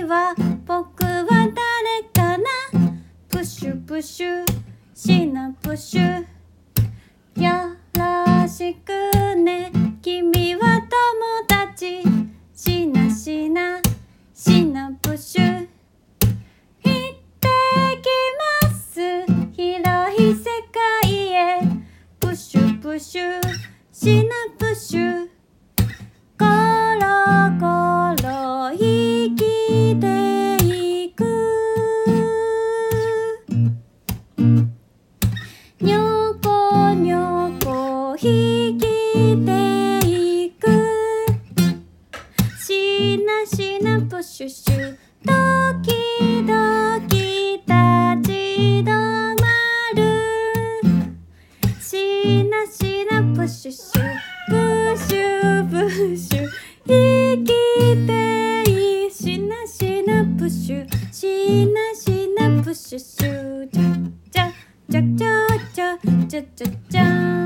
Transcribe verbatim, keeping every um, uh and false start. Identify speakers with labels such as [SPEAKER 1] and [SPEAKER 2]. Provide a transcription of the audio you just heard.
[SPEAKER 1] は僕は誰かな。プシュプシュシナプシュよろしくね。君は友達シナシナシナプシュ。行ってきます広い世界へ。プシュプシュシナプシュ。コロコロ生きていく。にょこにょこ生きていく。しなしなプシュシュ時々立ち止まる。しなしなプシュシュプシュプシュ生きていい。しなしなプシュしなしなプシュシュ。じゃじゃじゃじゃじゃじゃじゃじゃ。